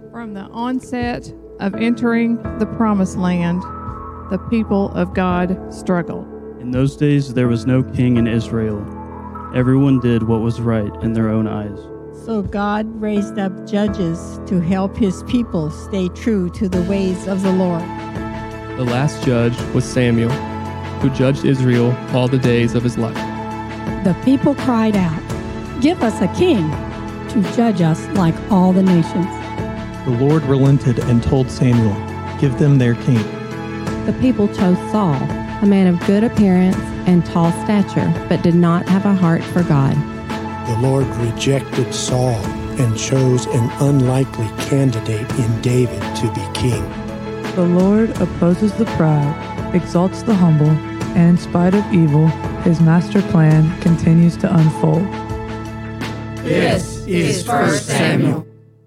From the onset of entering the promised land, the people of God struggled. In those days there was no king in Israel. Everyone did what was right in their own eyes. So God raised up judges to help his people stay true to the ways of the Lord. The last judge was Samuel, who judged Israel all the days of his life. The people cried out, "Give us a king to judge us like all the nations." The Lord relented and told Samuel, "Give them their king." The people chose Saul, a man of good appearance and tall stature, but did not have a heart for God. The Lord rejected Saul and chose an unlikely candidate in David to be king. The Lord opposes the proud, exalts the humble, and in spite of evil, his master plan continues to unfold. This is 1 Samuel.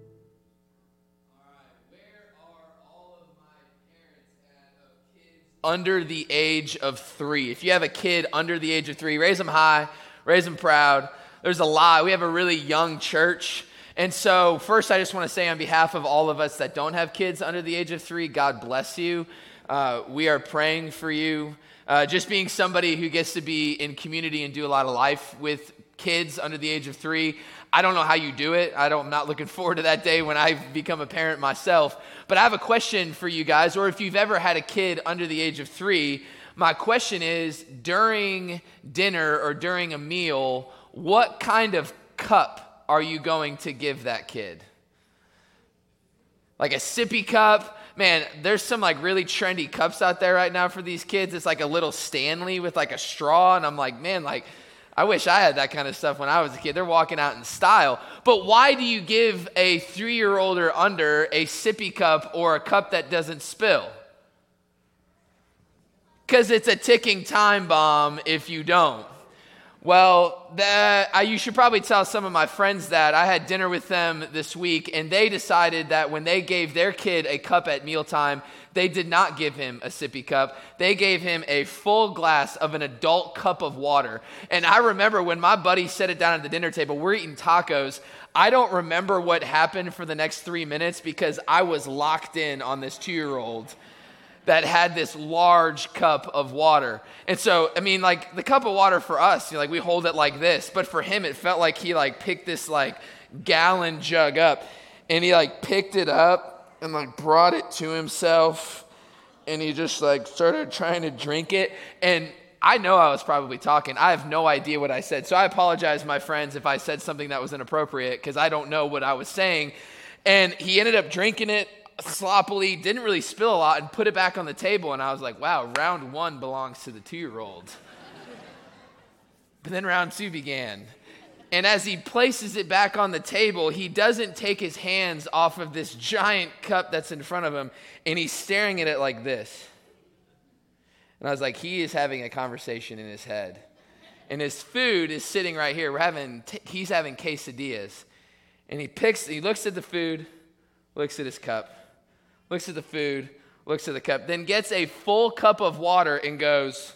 Under the age of 3. If you have a kid under the age of 3, raise them high, raise them proud. There's a lot. We have a really young church. And so first, I just want to say on behalf of all of us that don't have kids under the age of 3, God bless you. We are praying for you. Just being somebody who gets to be in community and do a lot of life with kids under the age of 3, I don't know how you do it. I'm not looking forward to that day when I become a parent myself. But I have a question for you guys, or if you've ever had a kid under the age of 3, my question is, during dinner or during a meal, what kind of cup are you going to give that kid? Like a sippy cup? Man, there's some like really trendy cups out there right now for these kids. It's like a little Stanley with like a straw, and I'm like, man, like, I wish I had that kind of stuff when I was a kid. They're walking out in style. But why do you give a 3-year-old or under a sippy cup or a cup that doesn't spill? Because it's a ticking time bomb if you don't. Well, you should probably tell some of my friends that. I had dinner with them this week, and they decided that when they gave their kid a cup at mealtime, they did not give him a sippy cup. They gave him a full glass of an adult cup of water. And I remember when my buddy set it down at the dinner table, we're eating tacos. I don't remember what happened for the next 3 minutes because I was locked in on this 2-year-old that had this large cup of water. And so, I mean, like, the cup of water for us, like, we hold it like this, but for him, it felt like he, like, picked this, like, gallon jug up, and he, like, picked it up and, like, brought it to himself, and he just, like, started trying to drink it, and I know I was probably talking. I have no idea what I said, so I apologize, my friends, if I said something that was inappropriate, because I don't know what I was saying, and he ended up drinking it sloppily, didn't really spill a lot, and put it back on the table, and I was like, wow, round 1 belongs to the 2-year-old. But then round 2 began, and as he places it back on the table, he doesn't take his hands off of this giant cup that's in front of him, and he's staring at it like this. And I was like, he is having a conversation in his head, and his food is sitting right here. He's having quesadillas, and he looks at the food, looks at his cup, looks at the food, looks at the cup, then gets a full cup of water and goes,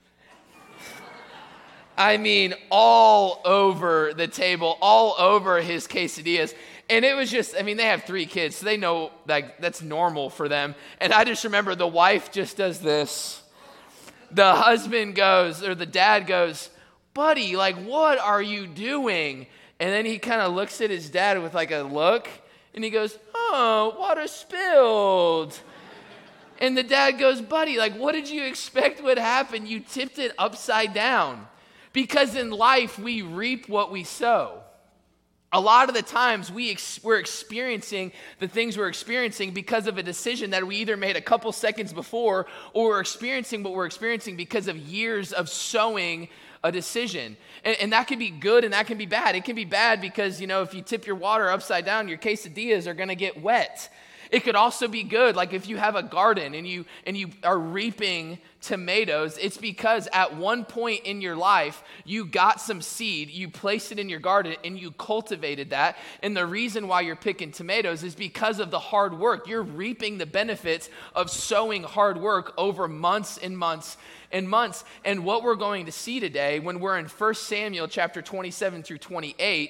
I mean, all over the table, all over his quesadillas. And it was just, I mean, they have 3 kids, so they know, like, that's normal for them. And I just remember the wife just does this. The husband goes, or the dad goes, buddy, like, what are you doing? And then he kind of looks at his dad with like a look, and he goes, oh, water spilled. And the dad goes, buddy, like, what did you expect would happen? You tipped it upside down. Because in life, we reap what we sow. A lot of the times, we're experiencing the things we're experiencing because of a decision that we either made a couple seconds before, or we're experiencing what we're experiencing because of years of sowing a decision. And that can be good and that can be bad. It can be bad because, you know, if you tip your water upside down, your quesadillas are going to get wet. It could also be good, like if you have a garden and you are reaping tomatoes, it's because at one point in your life, you got some seed, you placed it in your garden, and you cultivated that. And the reason why you're picking tomatoes is because of the hard work. You're reaping the benefits of sowing hard work over months and months and months. And what we're going to see today when we're in 1 Samuel chapter 27 through 28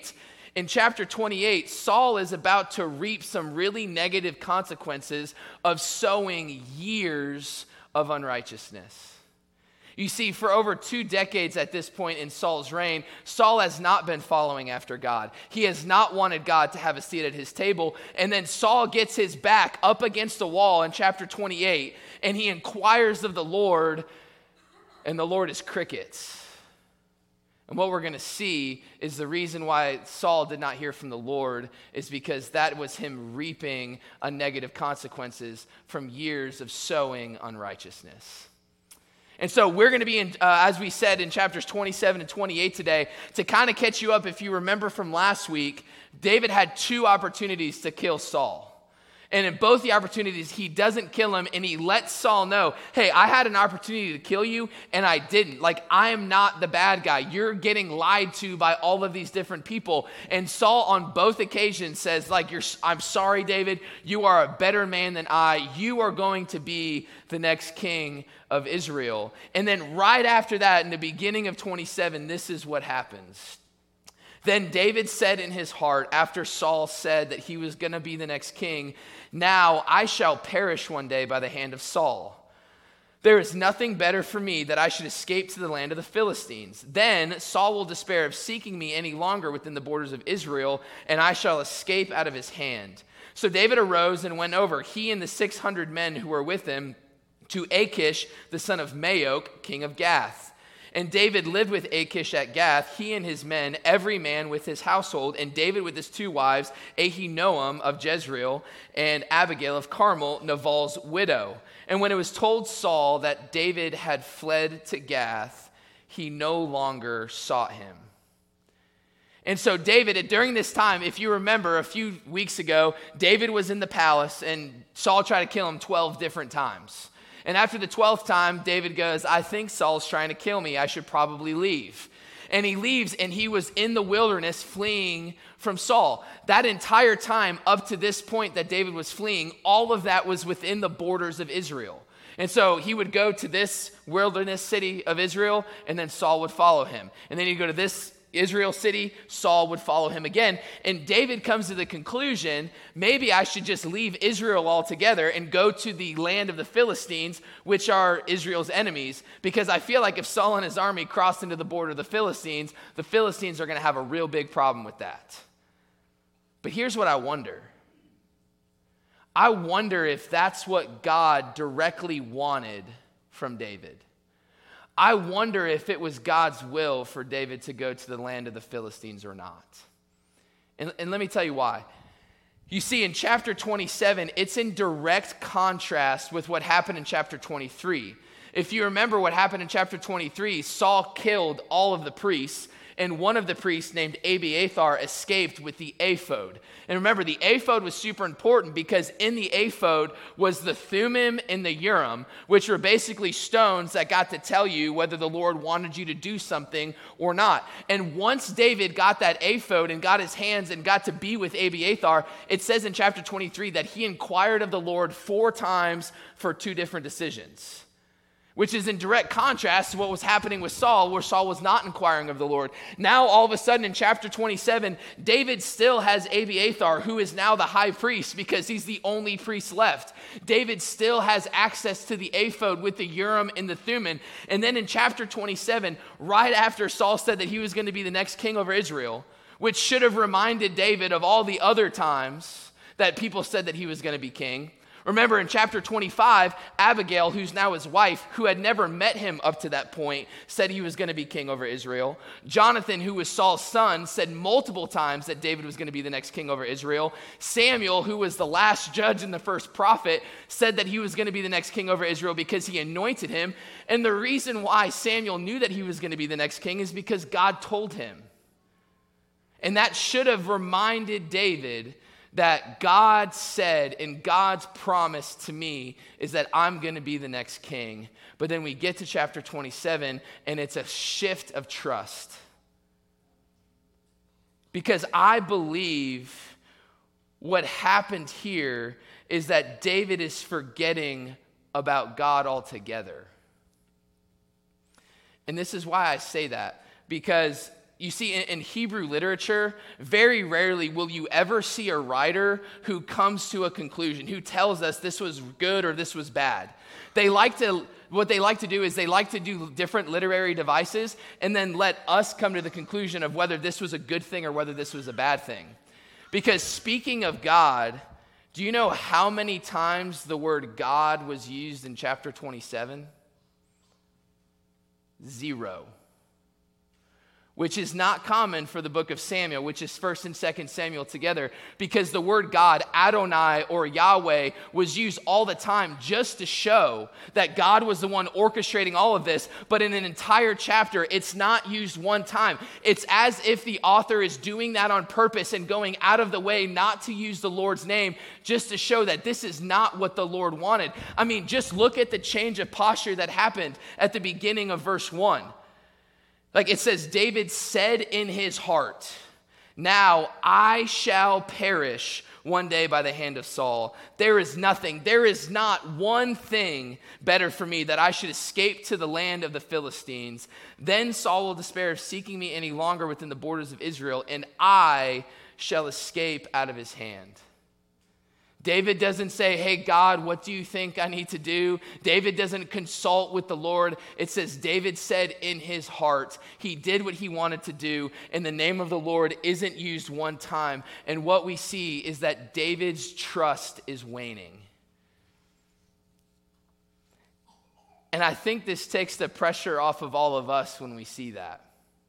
In chapter 28, Saul is about to reap some really negative consequences of sowing years of unrighteousness. You see, for over 2 decades at this point in Saul's reign, Saul has not been following after God. He has not wanted God to have a seat at his table. And then Saul gets his back up against the wall in chapter 28, and he inquires of the Lord, and the Lord is crickets. And what we're going to see is the reason why Saul did not hear from the Lord is because that was him reaping a negative consequences from years of sowing unrighteousness. And so we're going to be in, as we said, in chapters 27 and 28 today. To kind of catch you up, if you remember from last week, David had 2 opportunities to kill Saul. And in both the opportunities, he doesn't kill him, and he lets Saul know, hey, I had an opportunity to kill you, and I didn't. Like, I am not the bad guy. You're getting lied to by all of these different people. And Saul, on both occasions, says, like, I'm sorry, David. You are a better man than I. You are going to be the next king of Israel. And then right after that, in the beginning of 27, this is what happens. Then David said in his heart, after Saul said that he was going to be the next king, now I shall perish one day by the hand of Saul. There is nothing better for me that I should escape to the land of the Philistines. Then Saul will despair of seeking me any longer within the borders of Israel, and I shall escape out of his hand. So David arose and went over, he and the 600 men who were with him, to Achish, the son of Maok, king of Gath. And David lived with Achish at Gath, he and his men, every man with his household, and David with his 2 wives, Ahinoam of Jezreel, and Abigail of Carmel, Nabal's widow. And when it was told Saul that David had fled to Gath, he no longer sought him. And so David, during this time, if you remember a few weeks ago, David was in the palace, and Saul tried to kill him 12 different times. And after the 12th time, David goes, I think Saul's trying to kill me. I should probably leave. And he leaves, and he was in the wilderness fleeing from Saul. That entire time up to this point that David was fleeing, all of that was within the borders of Israel. And so he would go to this wilderness city of Israel, and then Saul would follow him. And then he'd go to this Israel city, Saul would follow him again. And David comes to the conclusion, maybe I should just leave Israel altogether and go to the land of the Philistines, which are Israel's enemies, because I feel like if Saul and his army crossed into the border of the Philistines are going to have a real big problem with that. But here's what I wonder. I wonder if that's what God directly wanted from David. I wonder if it was God's will for David to go to the land of the Philistines or not. And let me tell you why. You see, in chapter 27, it's in direct contrast with what happened in chapter 23. If you remember what happened in chapter 23, Saul killed all of the priests, and one of the priests named Abiathar escaped with the ephod. And remember, the ephod was super important because in the ephod was the Thummim and the Urim, which were basically stones that got to tell you whether the Lord wanted you to do something or not. And once David got that ephod and got his hands and got to be with Abiathar, it says in chapter 23 that he inquired of the Lord 4 times for 2 different decisions, which is in direct contrast to what was happening with Saul, where Saul was not inquiring of the Lord. Now, all of a sudden, in chapter 27, David still has Abiathar, who is now the high priest because he's the only priest left. David still has access to the ephod with the Urim and the Thummim. And then in chapter 27, right after Saul said that he was going to be the next king over Israel, which should have reminded David of all the other times that people said that he was going to be king. Remember in chapter 25, Abigail, who's now his wife, who had never met him up to that point, said he was going to be king over Israel. Jonathan, who was Saul's son, said multiple times that David was going to be the next king over Israel. Samuel, who was the last judge and the first prophet, said that he was going to be the next king over Israel because he anointed him. And the reason why Samuel knew that he was going to be the next king is because God told him. And that should have reminded David that God said, and God's promise to me is that I'm going to be the next king. But then we get to chapter 27, and it's a shift of trust. Because I believe what happened here is that David is forgetting about God altogether. And this is why I say that, because you see, in Hebrew literature, very rarely will you ever see a writer who comes to a conclusion, who tells us this was good or this was bad. What they like to do is they like to do different literary devices and then let us come to the conclusion of whether this was a good thing or whether this was a bad thing. Because speaking of God, do you know how many times the word God was used in chapter 27? 0. Which is not common for the book of Samuel, which is 1st and 2nd Samuel together, because the word God, Adonai or Yahweh, was used all the time just to show that God was the one orchestrating all of this, but in an entire chapter, it's not used one time. It's as if the author is doing that on purpose and going out of the way not to use the Lord's name just to show that this is not what the Lord wanted. I mean, just look at the change of posture that happened at the beginning of verse 1. Like it says, David said in his heart, "Now I shall perish one day by the hand of Saul. There is not one thing better for me that I should escape to the land of the Philistines. Then Saul will despair of seeking me any longer within the borders of Israel, and I shall escape out of his hand." David doesn't say, "Hey, God, what do you think I need to do?" David doesn't consult with the Lord. It says David said in his heart. He did what he wanted to do, and the name of the Lord isn't used one time. And what we see is that David's trust is waning. And I think this takes the pressure off of all of us when we see that.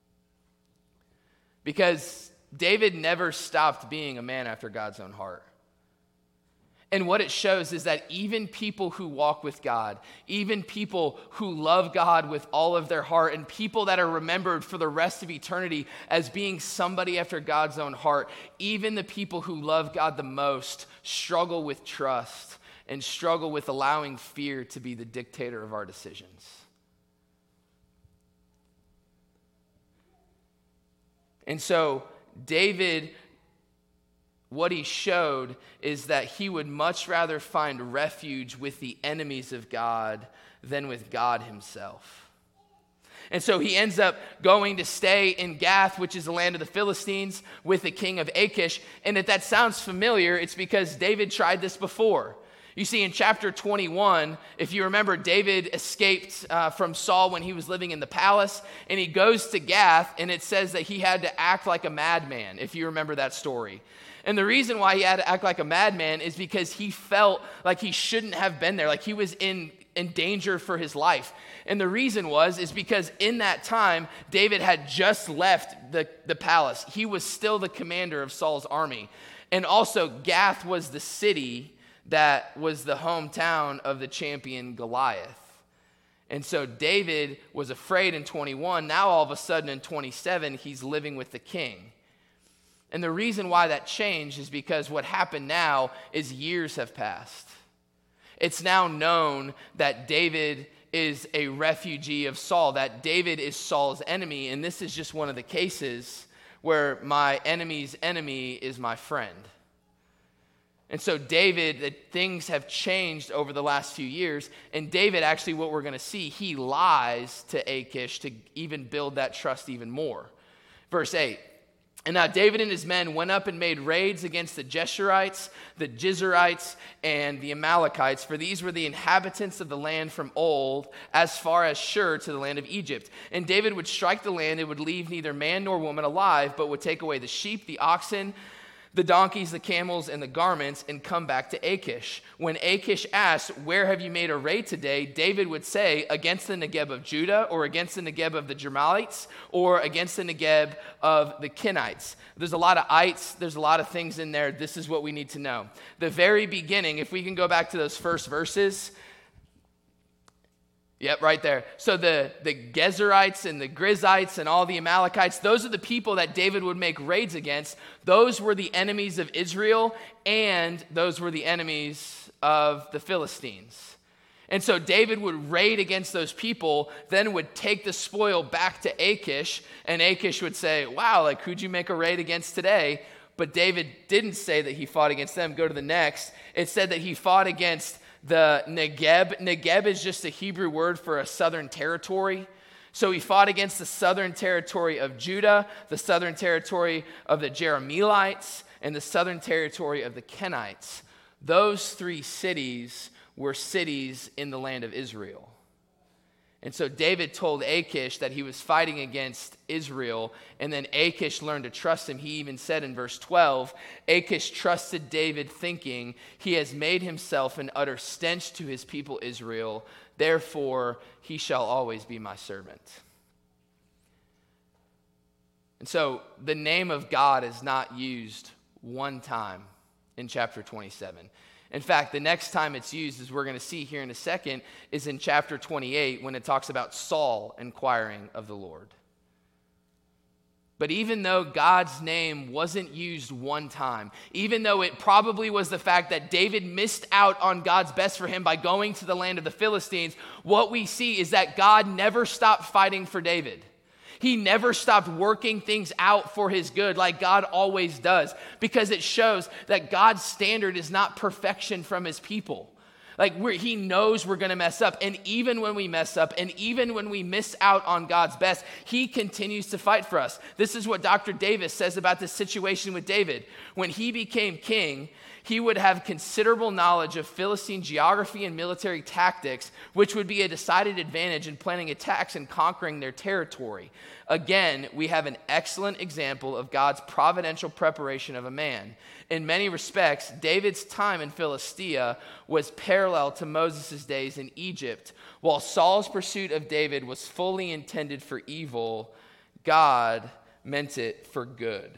Because David never stopped being a man after God's own heart. And what it shows is that even people who walk with God, even people who love God with all of their heart, and people that are remembered for the rest of eternity as being somebody after God's own heart, even the people who love God the most struggle with trust and struggle with allowing fear to be the dictator of our decisions. And so David, what he showed is that he would much rather find refuge with the enemies of God than with God himself. And so he ends up going to stay in Gath, which is the land of the Philistines, with the king of Achish. And if that sounds familiar, it's because David tried this before. You see, in chapter 21, if you remember, David escaped from Saul when he was living in the palace, and he goes to Gath, and it says that he had to act like a madman, if you remember that story. And the reason why he had to act like a madman is because he felt like he shouldn't have been there, like he was in danger for his life. And the reason is because in that time, David had just left the palace. He was still the commander of Saul's army. And also, Gath was the city that was the hometown of the champion Goliath. And so David was afraid in 21. Now all of a sudden in 27, he's living with the king. And the reason why that changed is because what happened now is years have passed. It's now known that David is a refugee of Saul, that David is Saul's enemy, and this is just one of the cases where my enemy's enemy is my friend. And so things have changed over the last few years, and David, actually what we're going to see, he lies to Achish to even build that trust even more. Verse 8. And now David and his men went up and made raids against the Geshurites, the Gizurites, and the Amalekites, for these were the inhabitants of the land from old, as far as Shur to the land of Egypt. And David would strike the land and would leave neither man nor woman alive, but would take away the sheep, the oxen, the donkeys, the camels, and the garments, and come back to Achish. When Achish asked, "Where have you made a raid today?" David would say, "Against the Negeb of Judah, or against the Negeb of the Jermalites, or against the Negeb of the Kenites." There's a lot of ites, there's a lot of things in there. This is what we need to know. The very beginning, if we can go back to those first verses. Yep, right there. So the Gezerites and the Grizzites and all the Amalekites, those are the people that David would make raids against. Those were the enemies of Israel, and those were the enemies of the Philistines. And so David would raid against those people, then would take the spoil back to Achish, and Achish would say, "Wow, like who'd you make a raid against today?" But David didn't say that he fought against them. Go to the next. It said that he fought against the Negeb. Negeb is just a Hebrew word for a southern territory. So he fought against the southern territory of Judah, the southern territory of the Jerahmeelites, and the southern territory of the Kenites. Those 3 cities were cities in the land of Israel. And so David told Achish that he was fighting against Israel, and then Achish learned to trust him. He even said in verse 12, Achish trusted David, thinking, he has made himself an utter stench to his people Israel, therefore he shall always be my servant. And so the name of God is not used one time in chapter 27. In fact, the next time it's used, as we're going to see here in a second, is in chapter 28 when it talks about Saul inquiring of the Lord. But even though God's name wasn't used one time, even though it probably was the fact that David missed out on God's best for him by going to the land of the Philistines, what we see is that God never stopped fighting for David. He never stopped working things out for his good like God always does, because it shows that God's standard is not perfection from his people. Like he knows we're going to mess up. And even when we mess up, and even when we miss out on God's best, he continues to fight for us. This is what Dr. Davis says about this situation with David. When he became king, he would have considerable knowledge of Philistine geography and military tactics, which would be a decided advantage in planning attacks and conquering their territory. Again, we have an excellent example of God's providential preparation of a man. In many respects, David's time in Philistia was parallel to Moses' days in Egypt. While Saul's pursuit of David was fully intended for evil, God meant it for good.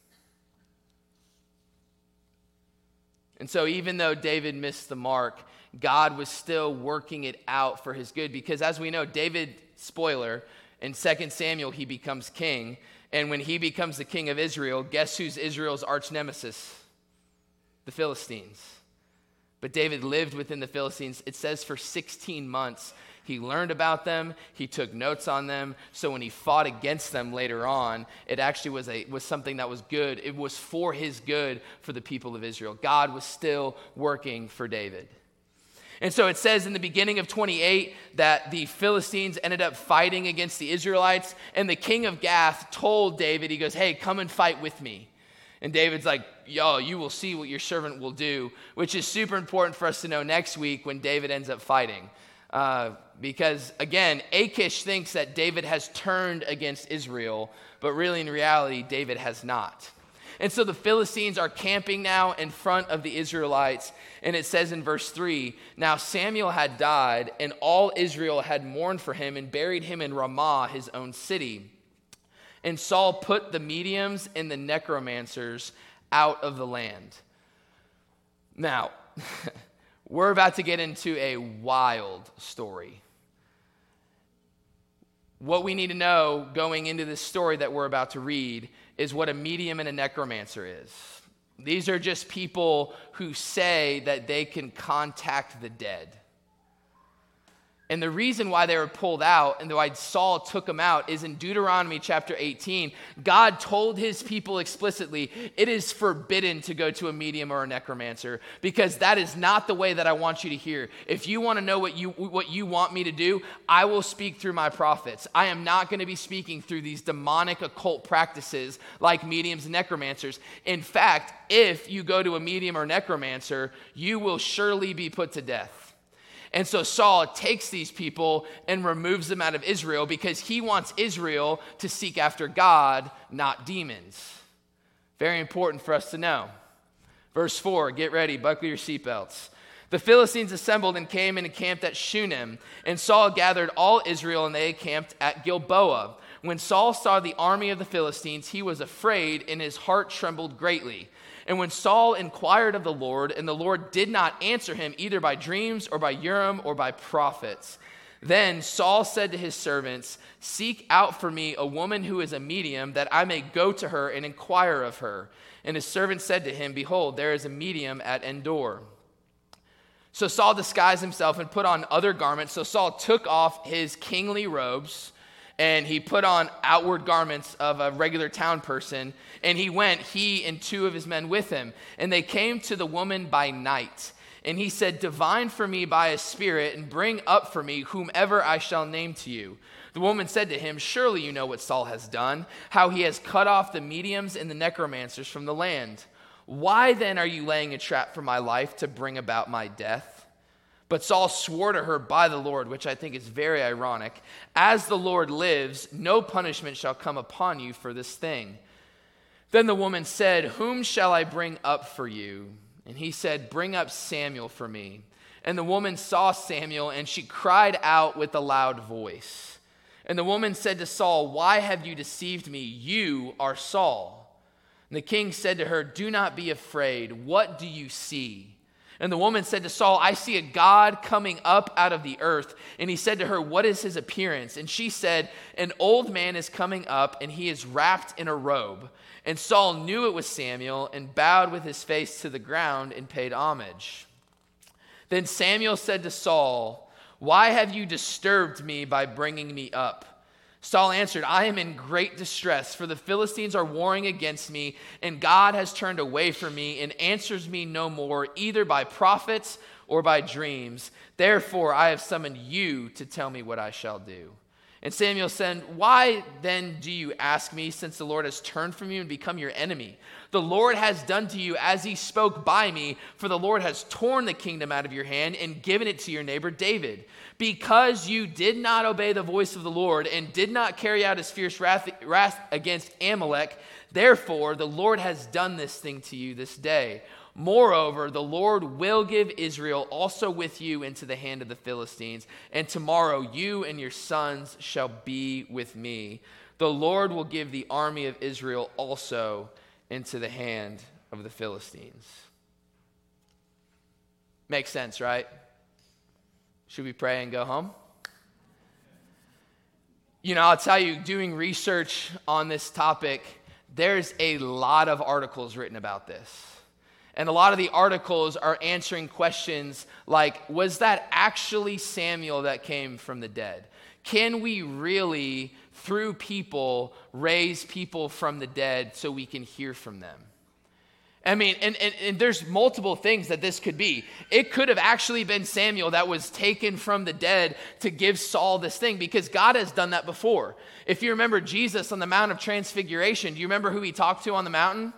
And so even though David missed the mark, God was still working it out for his good. Because as we know, David, spoiler, in 2 Samuel, he becomes king. And when he becomes the king of Israel, guess who's Israel's arch nemesis? The Philistines. But David lived within the Philistines. It says for 16 months. He learned about them. He took notes on them. So when he fought against them later on, it actually was something that was good. It was for his good for the people of Israel. God was still working for David. And so it says in the beginning of 28 that the Philistines ended up fighting against the Israelites. And the king of Gath told David, he goes, hey, come and fight with me. And David's like, yo, you will see what your servant will do, which is super important for us to know next week when David ends up fighting. Because, again, Achish thinks that David has turned against Israel, but really in reality, David has not. And so the Philistines are camping now in front of the Israelites, and it says in verse 3, now Samuel had died, and all Israel had mourned for him and buried him in Ramah, his own city. And Saul put the mediums and the necromancers out of the land. Now, we're about to get into a wild story. What we need to know going into this story that we're about to read is what a medium and a necromancer is. These are just people who say that they can contact the dead. And the reason why they were pulled out and why Saul took them out is in Deuteronomy chapter 18. God told his people explicitly, it is forbidden to go to a medium or a necromancer because that is not the way that I want you to hear. If you want to know what you want me to do, I will speak through my prophets. I am not going to be speaking through these demonic occult practices like mediums and necromancers. In fact, if you go to a medium or necromancer, you will surely be put to death. And so Saul takes these people and removes them out of Israel because he wants Israel to seek after God, not demons. Very important for us to know. Verse 4, get ready, buckle your seatbelts. The Philistines assembled and came and encamped at Shunem, and Saul gathered all Israel, and they encamped at Gilboa. When Saul saw the army of the Philistines, he was afraid, and his heart trembled greatly. And when Saul inquired of the Lord, and the Lord did not answer him either by dreams or by Urim or by prophets, then Saul said to his servants, seek out for me a woman who is a medium, that I may go to her and inquire of her. And his servants said to him, behold, there is a medium at Endor. So Saul disguised himself and put on other garments. So Saul took off his kingly robes, and he put on outward garments of a regular town person. And he went, he and 2 of his men with him. And they came to the woman by night. And he said, divine for me by a spirit, and bring up for me whomever I shall name to you. The woman said to him, "Surely you know what Saul has done, how he has cut off the mediums and the necromancers from the land. Why then are you laying a trap for my life to bring about my death?" But Saul swore to her by the Lord, which I think is very ironic, "As the Lord lives, no punishment shall come upon you for this thing." Then the woman said, "Whom shall I bring up for you?" And he said, "Bring up Samuel for me." And the woman saw Samuel, and she cried out with a loud voice. And the woman said to Saul, "Why have you deceived me? You are Saul." And the king said to her, "Do not be afraid. What do you see?" And the woman said to Saul, "I see a God coming up out of the earth." And he said to her, "What is his appearance?" And she said, "An old man is coming up, and he is wrapped in a robe." And Saul knew it was Samuel, and bowed with his face to the ground and paid homage. Then Samuel said to Saul, "Why have you disturbed me by bringing me up?" Saul answered, "I am in great distress, for the Philistines are warring against me, and God has turned away from me and answers me no more, either by prophets or by dreams. Therefore I have summoned you to tell me what I shall do." And Samuel said, "Why then do you ask me, since the Lord has turned from you and become your enemy? The Lord has done to you as he spoke by me, for the Lord has torn the kingdom out of your hand and given it to your neighbor David. Because you did not obey the voice of the Lord and did not carry out his fierce wrath against Amalek, therefore the Lord has done this thing to you this day. Moreover, the Lord will give Israel also with you into the hand of the Philistines, and tomorrow you and your sons shall be with me. The Lord will give the army of Israel also into the hand of the Philistines." Makes sense, right? Should we pray and go home? You know, I'll tell you, doing research on this topic, there's a lot of articles written about this. And a lot of the articles are answering questions like, was that actually Samuel that came from the dead? Can we really, through people, raise people from the dead so we can hear from them? I mean, and there's multiple things that this could be. It could have actually been Samuel that was taken from the dead to give Saul this thing, because God has done that before. If you remember Jesus on the Mount of Transfiguration, do you remember who he talked to on the mountain?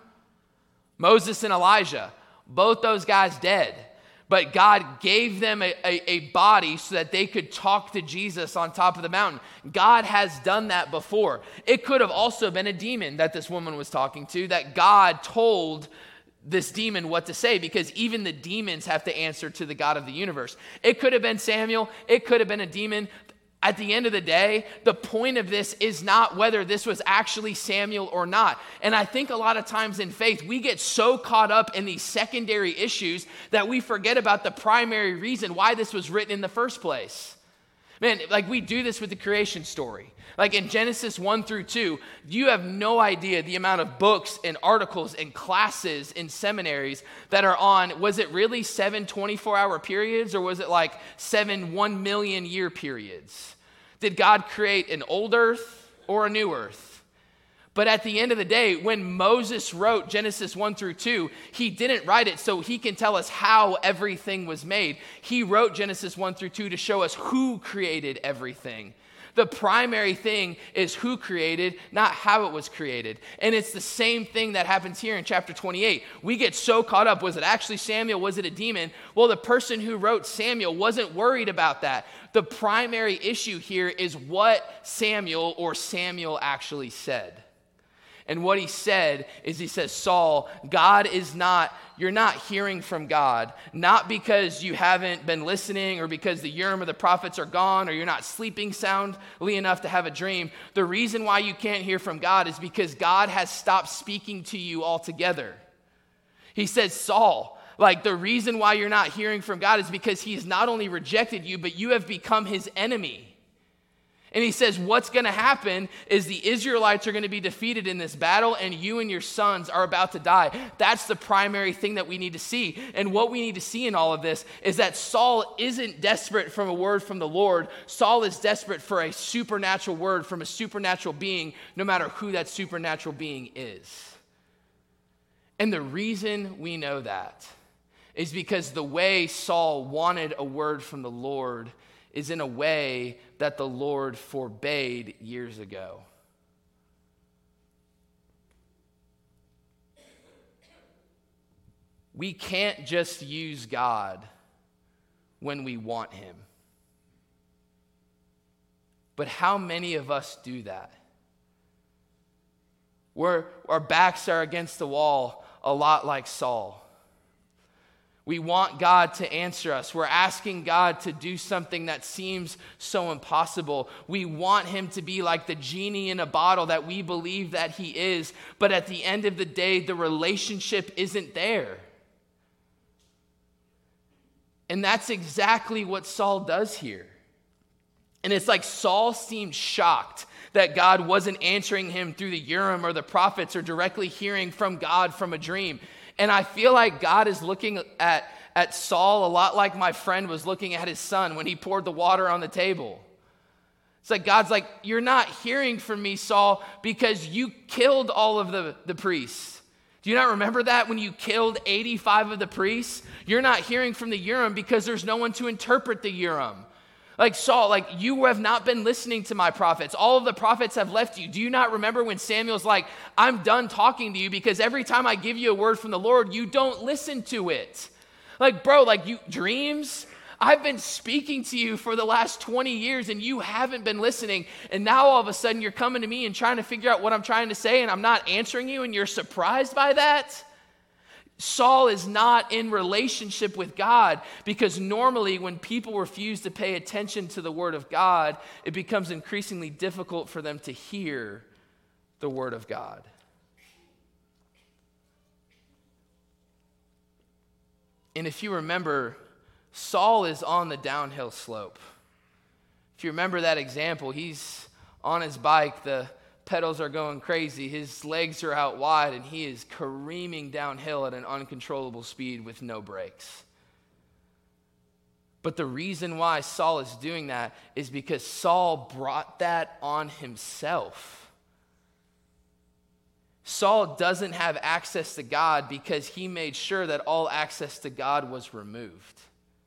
Moses and Elijah, both those guys dead. But God gave them a body so that they could talk to Jesus on top of the mountain. God has done that before. It could have also been a demon that this woman was talking to, that God told this demon what to say, because even the demons have to answer to the God of the universe. It could have been Samuel. It could have been a demon. At the end of the day, the point of this is not whether this was actually Samuel or not. And I think a lot of times in faith, we get so caught up in these secondary issues that we forget about the primary reason why this was written in the first place. Man, like we do this with the creation story. Like in Genesis 1 through 2, you have no idea the amount of books and articles and classes in seminaries that are on, was it really 7 24-hour periods, or was it like 7 1,000,000-year periods? Did God create an old earth or a new earth? But at the end of the day, when Moses wrote Genesis 1 through 2, he didn't write it so he can tell us how everything was made. He wrote Genesis 1 through 2 to show us who created everything. The primary thing is who created, not how it was created. And it's the same thing that happens here in chapter 28. We get so caught up, was it actually Samuel? Was it a demon? Well, the person who wrote Samuel wasn't worried about that. The primary issue here is what Samuel actually said. And what he said is, he says, Saul, you're not hearing from God, not because you haven't been listening or because the Urim or the prophets are gone or you're not sleeping soundly enough to have a dream. The reason why you can't hear from God is because God has stopped speaking to you altogether. He says, Saul, like the reason why you're not hearing from God is because he has not only rejected you, but you have become his enemy. And he says what's going to happen is the Israelites are going to be defeated in this battle, and you and your sons are about to die. That's the primary thing that we need to see. And what we need to see in all of this is that Saul isn't desperate for a word from the Lord. Saul is desperate for a supernatural word from a supernatural being, no matter who that supernatural being is. And the reason we know that is because the way Saul wanted a word from the Lord is in a way that the Lord forbade years ago. We can't just use God when we want him. But how many of us do that? Our backs are against the wall, a lot like Saul. We want God to answer us. We're asking God to do something that seems so impossible. We want him to be like the genie in a bottle that we believe that he is, but at the end of the day, the relationship isn't there. And that's exactly what Saul does here. And it's like Saul seemed shocked that God wasn't answering him through the Urim or the prophets or directly hearing from God from a dream. And I feel like God is looking at Saul a lot like my friend was looking at his son when he poured the water on the table. It's like God's like, you're not hearing from me, Saul, because you killed all of the priests. Do you not remember that when you killed 85 of the priests? You're not hearing from the Urim because there's no one to interpret the Urim. Like Saul, like you have not been listening to my prophets. All of the prophets have left you. Do you not remember when Samuel's like, I'm done talking to you because every time I give you a word from the Lord, you don't listen to it. Like, bro, like you dreams? I've been speaking to you for the last 20 years and you haven't been listening. And now all of a sudden you're coming to me and trying to figure out what I'm trying to say and I'm not answering you and you're surprised by that? Saul is not in relationship with God because normally when people refuse to pay attention to the word of God, it becomes increasingly difficult for them to hear the word of God. And if you remember, Saul is on the downhill slope. If you remember that example, he's on his bike, the pedals are going crazy, his legs are out wide, and he is careening downhill at an uncontrollable speed with no brakes. But the reason why Saul is doing that is because Saul brought that on himself. Saul doesn't have access to God because he made sure that all access to God was removed.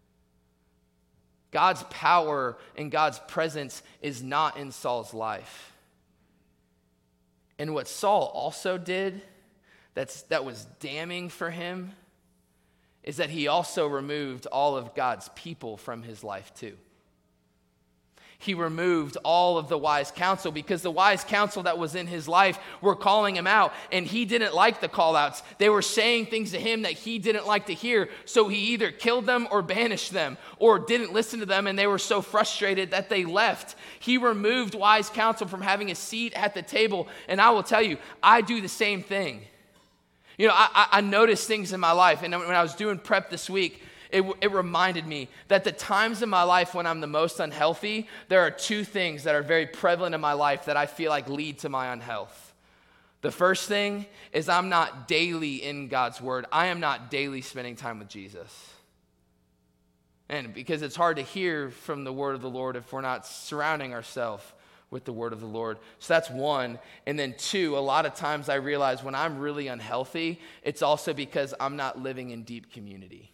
God's power and God's presence is not in Saul's life. And what Saul also did that was damning for him is that he also removed all of God's people from his life too. He removed all of the wise counsel because the wise counsel that was in his life were calling him out and he didn't like the call outs. They were saying things to him that he didn't like to hear. So he either killed them or banished them or didn't listen to them and they were so frustrated that they left. He removed wise counsel from having a seat at the table. And I will tell you, I do the same thing. You know, I noticed things in my life and when I was doing prep this week, it reminded me that the times in my life when I'm the most unhealthy, there are two things that are very prevalent in my life that I feel like lead to my unhealth. The first thing is I'm not daily in God's word. I am not daily spending time with Jesus. And because it's hard to hear from the word of the Lord if we're not surrounding ourselves with the word of the Lord. So that's one. And then two, a lot of times I realize when I'm really unhealthy, it's also because I'm not living in deep community.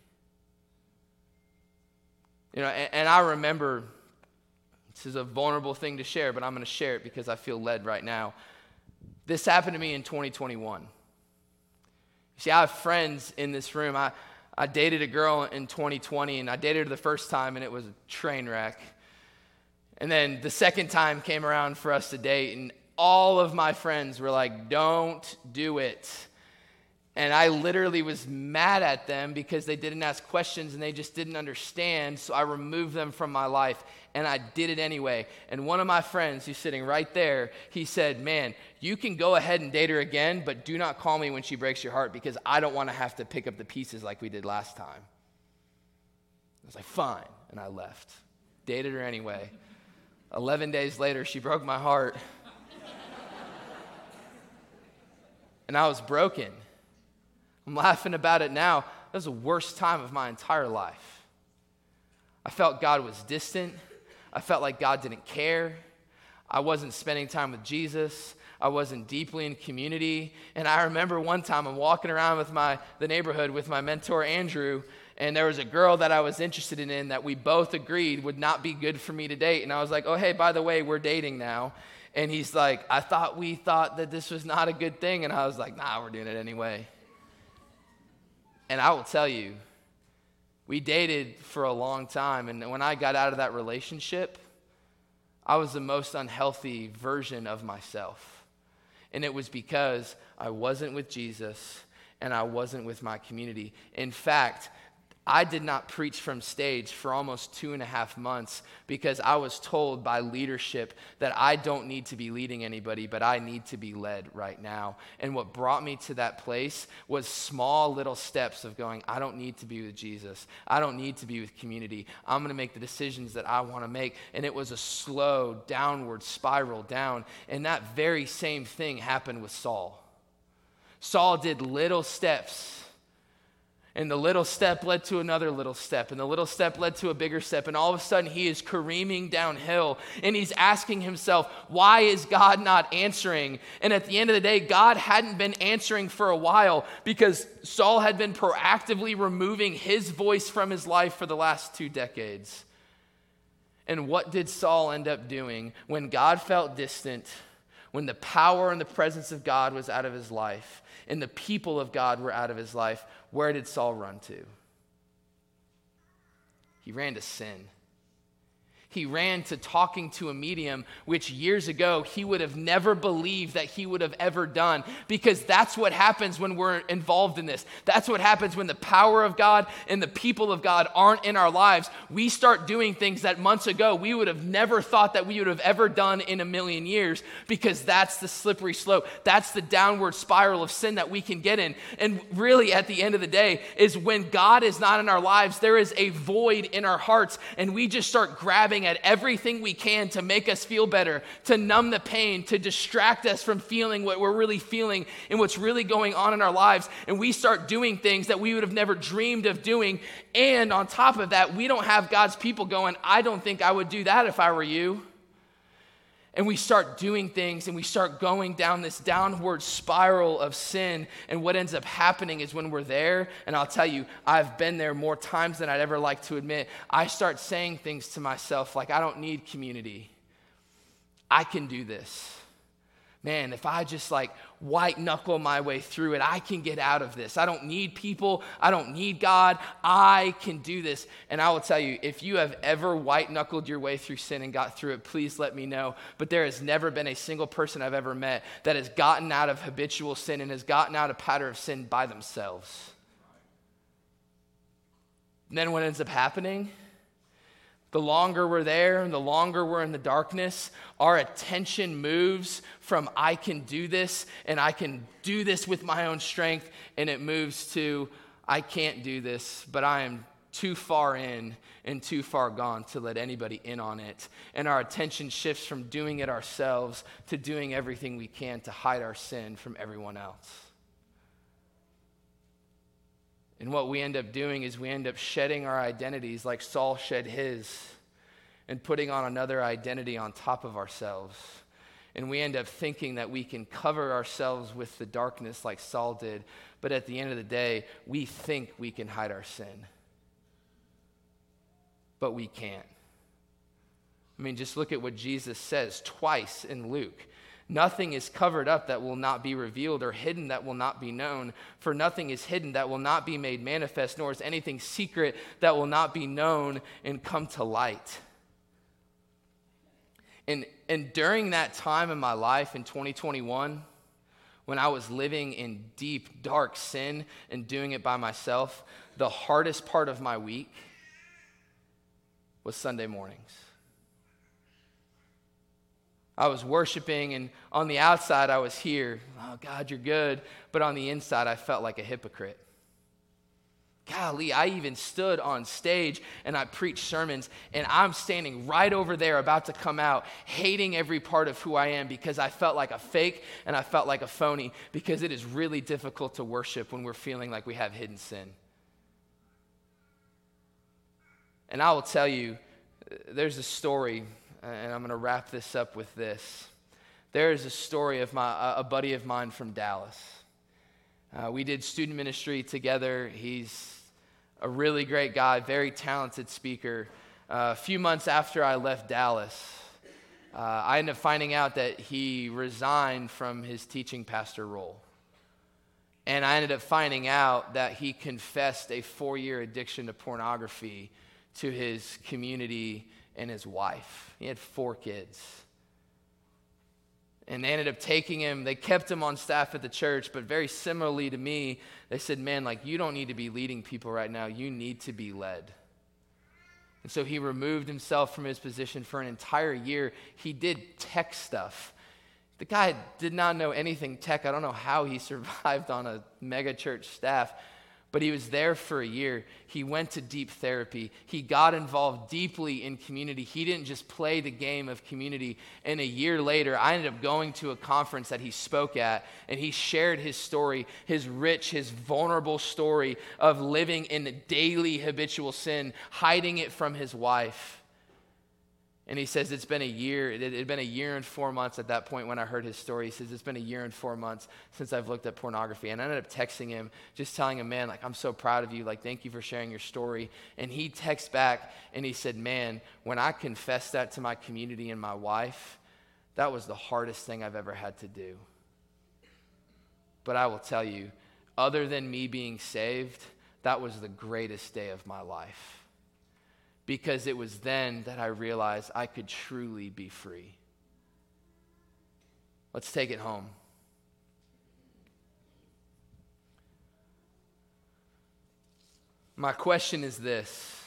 You know, and I remember, this is a vulnerable thing to share, but I'm going to share it because I feel led right now. This happened to me in 2021. You see, I have friends in this room. I dated a girl in 2020, and I dated her the first time, and it was a train wreck. And then the second time came around for us to date, and all of my friends were like, don't do it. And I literally was mad at them because they didn't ask questions and they just didn't understand. So I removed them from my life and I did it anyway. And one of my friends who's sitting right there, he said, man, you can go ahead and date her again, but do not call me when she breaks your heart because I don't want to have to pick up the pieces like we did last time. I was like, fine. And I left. Dated her anyway. 11 days later, she broke my heart. And I was broken. I'm laughing about it now. That was the worst time of my entire life. I felt God was distant. I felt like God didn't care. I wasn't spending time with Jesus. I wasn't deeply in community. And I remember one time I'm walking around with the neighborhood with my mentor, Andrew, And there was a girl that I was interested in that we both agreed would not be good for me to date. And I was like, oh, hey, by the way, we're dating now. And he's like, we thought that this was not a good thing. And I was like, nah, we're doing it anyway. And I will tell you, we dated for a long time. And when I got out of that relationship, I was the most unhealthy version of myself. And it was because I wasn't with Jesus and I wasn't with my community. In fact, I did not preach from stage for almost 2.5 months because I was told by leadership that I don't need to be leading anybody, but I need to be led right now. And what brought me to that place was small little steps of going, I don't need to be with Jesus. I don't need to be with community. I'm going to make the decisions that I want to make. And it was a slow downward spiral down. And that very same thing happened with Saul. Saul did little steps. And the little step led to another little step. And the little step led to a bigger step. And all of a sudden, he is careening downhill. And he's asking himself, why is God not answering? And at the end of the day, God hadn't been answering for a while because Saul had been proactively removing his voice from his life for the last 2 decades. And what did Saul end up doing when God felt distant, when the power and the presence of God was out of his life, and the people of God were out of his life? Where did Saul run to? He ran to sin. He ran to talking to a medium, which years ago he would have never believed that he would have ever done, because that's what happens when we're involved in this. That's what happens when the power of God and the people of God aren't in our lives. We start doing things that months ago we would have never thought that we would have ever done in a million years, because that's the slippery slope. That's the downward spiral of sin that we can get in. And really, at the end of the day, is when God is not in our lives, there is a void in our hearts, and we just start grabbing at everything we can to make us feel better, to numb the pain, to distract us from feeling what we're really feeling and what's really going on in our lives. And we start doing things that we would have never dreamed of doing. And on top of that, we don't have God's people going, I don't think I would do that if I were you. And we start doing things and we start going down this downward spiral of sin. And what ends up happening is when we're there, and I'll tell you, I've been there more times than I'd ever like to admit, I start saying things to myself like, I don't need community. I can do this. Man, if I just white knuckle my way through it, I can get out of this. I don't need people. I don't need God. I can do this. And I will tell you, if you have ever white knuckled your way through sin and got through it, please let me know. But there has never been a single person I've ever met that has gotten out of habitual sin and has gotten out of pattern of sin by themselves. And then what ends up happening? The longer we're there and the longer we're in the darkness, our attention moves from I can do this and I can do this with my own strength, and it moves to I can't do this, but I am too far in and too far gone to let anybody in on it. And our attention shifts from doing it ourselves to doing everything we can to hide our sin from everyone else. And what we end up doing is we end up shedding our identities like Saul shed his, and putting on another identity on top of ourselves. And we end up thinking that we can cover ourselves with the darkness like Saul did, but at the end of the day, we think we can hide our sin. But we can't. I mean, just look at what Jesus says twice in Luke. Nothing is covered up that will not be revealed, or hidden that will not be known. For nothing is hidden that will not be made manifest, nor is anything secret that will not be known and come to light. And during that time in my life in 2021, when I was living in deep, dark sin and doing it by myself, the hardest part of my week was Sunday mornings. I was worshiping, and on the outside I was here, oh God, you're good, but on the inside I felt like a hypocrite. Golly, I even stood on stage and I preached sermons, and I'm standing right over there about to come out, hating every part of who I am because I felt like a fake and I felt like a phony, because it is really difficult to worship when we're feeling like we have hidden sin. And I will tell you, there's a story, and I'm going to wrap this up with this. There is a story of a buddy of mine from Dallas. We did student ministry together. He's a really great guy, very talented speaker. A few months after I left Dallas, I ended up finding out that he resigned from his teaching pastor role. And I ended up finding out that he confessed a 4-year addiction to pornography to his community and his wife. He had 4 kids. And they ended up taking him, they kept him on staff at the church, but very similarly to me, they said, man, like, you don't need to be leading people right now. You need to be led. And so he removed himself from his position for an entire year. He did tech stuff. The guy did not know anything tech. I don't know how he survived on a mega church staff, but he was there for a year. He went to deep therapy. He got involved deeply in community. He didn't just play the game of community. And a year later, I ended up going to a conference that he spoke at, and he shared his story, his rich, his vulnerable story of living in daily habitual sin, hiding it from his wife. And he says it's been a year. It had been a year and 4 months at that point when I heard his story. He says it's been a year and 4 months since I've looked at pornography. And I ended up texting him, just telling him, man, like, I'm so proud of you. Like, thank you for sharing your story. And he texts back and he said, man, when I confessed that to my community and my wife, that was the hardest thing I've ever had to do. But I will tell you, other than me being saved, that was the greatest day of my life. Because it was then that I realized I could truly be free. Let's take it home. My question is this.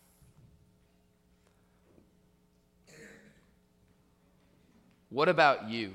What about you?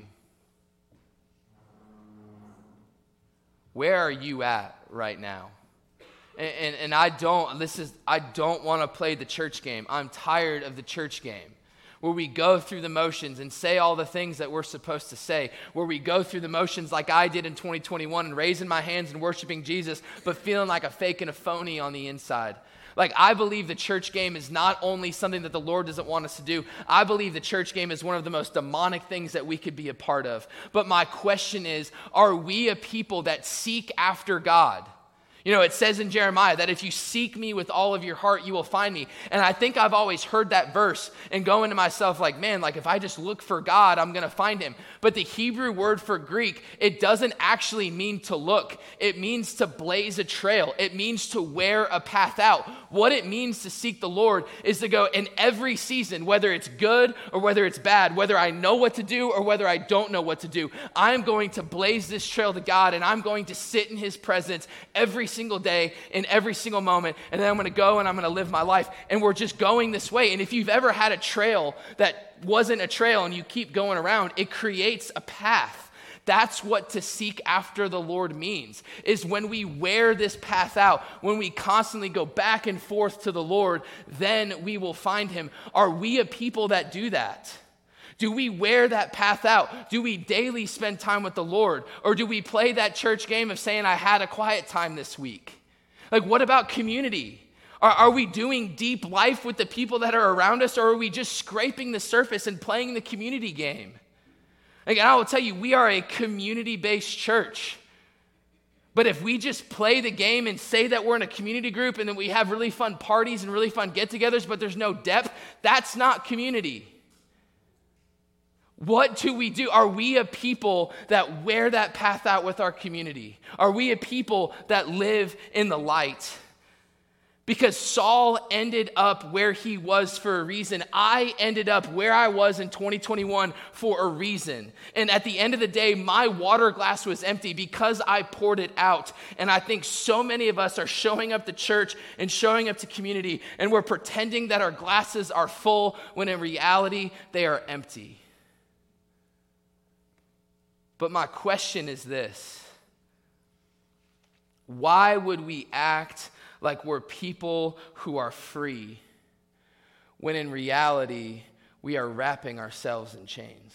Where are you at right now? And I don't want to play the church game. I'm tired of the church game, where we go through the motions and say all the things that we're supposed to say, where we go through the motions like I did in 2021 and raising my hands and worshiping Jesus, but feeling like a fake and a phony on the inside. Like, I believe the church game is not only something that the Lord doesn't want us to do. I believe the church game is one of the most demonic things that we could be a part of. But my question is, are we a people that seek after God? You know, it says in Jeremiah that if you seek me with all of your heart, you will find me. And I think I've always heard that verse and going to myself like, man, like if I just look for God, I'm going to find him. But the Hebrew word for Greek, it doesn't actually mean to look. It means to blaze a trail. It means to wear a path out. What it means to seek the Lord is to go in every season, whether it's good or whether it's bad, whether I know what to do or whether I don't know what to do. I'm going to blaze this trail to God, and I'm going to sit in his presence every single day in every single moment, and then I'm going to go and I'm going to live my life. And we're just going this way. And if you've ever had a trail that wasn't a trail and you keep going around, it creates a path. That's what to seek after the Lord means, is when we wear this path out, when we constantly go back and forth to the Lord, then we will find him. Are we a people that do that? Do we wear that path out? Do we daily spend time with the Lord? Or do we play that church game of saying, I had a quiet time this week? Like, what about community? Are we doing deep life with the people that are around us, or are we just scraping the surface and playing the community game? Like, and I will tell you, we are a community-based church. But if we just play the game and say that we're in a community group and then we have really fun parties and really fun get-togethers, but there's no depth, that's not community. What do we do? Are we a people that wear that path out with our community? Are we a people that live in the light? Because Saul ended up where he was for a reason. I ended up where I was in 2021 for a reason. And at the end of the day, my water glass was empty because I poured it out. And I think so many of us are showing up to church and showing up to community, and we're pretending that our glasses are full when in reality they are empty. But my question is this: why would we act like we're people who are free when in reality we are wrapping ourselves in chains?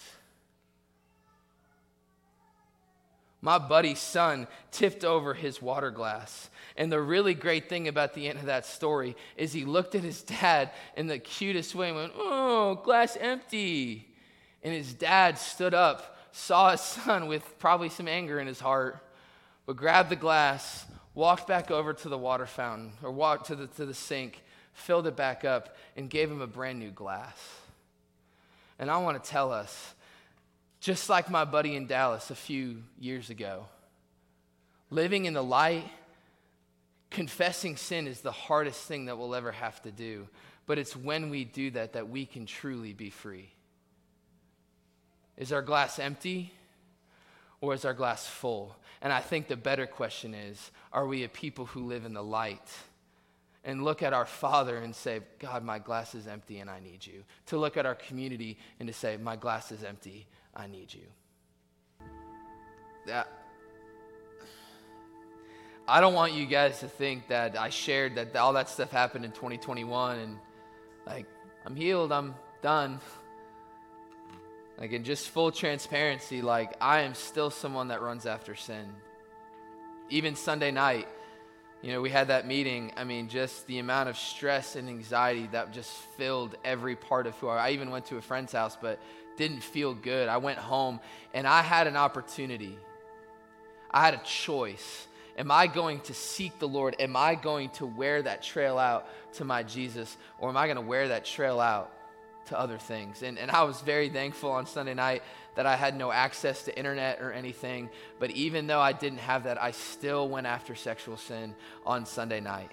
My buddy's son tipped over his water glass. And the really great thing about the end of that story is he looked at his dad in the cutest way and went, "Oh, glass empty." And his dad stood up, saw his son with probably some anger in his heart, but grabbed the glass, walked back over to the water fountain or walked to the sink, filled it back up, and gave him a brand new glass. And I want to tell us, just like my buddy in Dallas a few years ago, living in the light, confessing sin is the hardest thing that we'll ever have to do. But it's when we do that we can truly be free. Is our glass empty or is our glass full? And I think the better question is, are we a people who live in the light and look at our Father and say, God, my glass is empty and I need you? To look at our community and to say, my glass is empty, I need you. I don't want you guys to think that I shared that all that stuff happened in 2021 and like, I'm healed, I'm done. Like, in just full transparency, like, I am still someone that runs after sin. Even Sunday night, we had that meeting. I mean, just the amount of stress and anxiety that just filled every part of who I even went to a friend's house, but didn't feel good. I went home, and I had an opportunity. I had a choice. Am I going to seek the Lord? Am I going to wear that trail out to my Jesus? Or am I going to wear that trail out to other things? And I was very thankful on Sunday night that I had no access to internet or anything. But even though I didn't have that, I still went after sexual sin on Sunday night.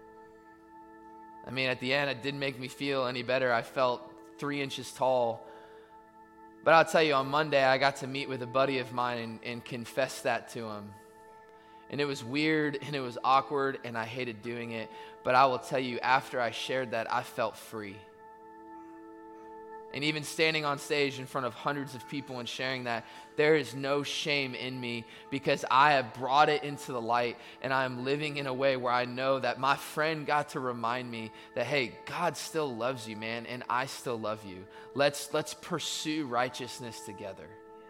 I mean, at the end, it didn't make me feel any better. I felt 3 inches tall. But I'll tell you, on Monday, I got to meet with a buddy of mine and confess that to him. And it was weird and it was awkward and I hated doing it. But I will tell you, after I shared that, I felt free. And even standing on stage in front of hundreds of people and sharing that, there is no shame in me because I have brought it into the light and I'm living in a way where I know that my friend got to remind me that, hey, God still loves you, man, and I still love you. Let's pursue righteousness together.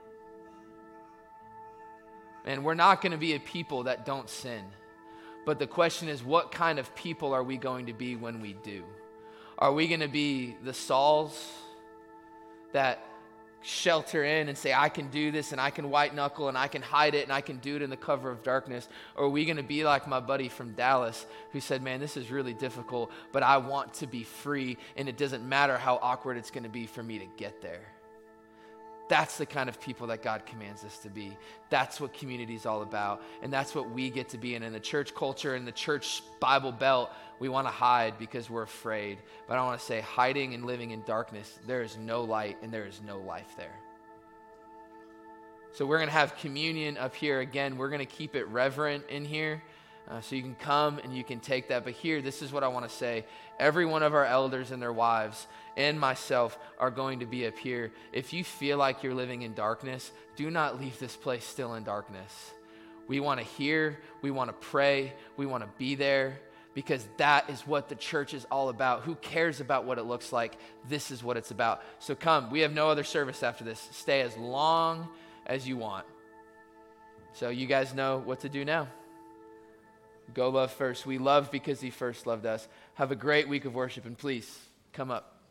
And we're not going to be a people that don't sin. But the question is, what kind of people are we going to be when we do? Are we going to be the Sauls that shelter in and say, I can do this and I can white knuckle and I can hide it and I can do it in the cover of darkness? Or are we going to be like my buddy from Dallas who said, man, this is really difficult, but I want to be free and it doesn't matter how awkward it's going to be for me to get there? That's the kind of people that God commands us to be. That's what community is all about. And that's what we get to be. And in the church culture, in the church Bible Belt, we want to hide because we're afraid. But I want to say, hiding and living in darkness, there is no light and there is no life there. So we're going to have communion up here. Again, we're going to keep it reverent in here. So you can come and you can take that. But here, this is what I want to say. Every one of our elders and their wives and myself are going to be up here. If you feel like you're living in darkness, do not leave this place still in darkness. We want to hear, we want to pray, we want to be there because that is what the church is all about. Who cares about what it looks like? This is what it's about. So come, we have no other service after this. Stay as long as you want. So you guys know what to do now. Go love first. We love because he first loved us. Have a great week of worship and please come up.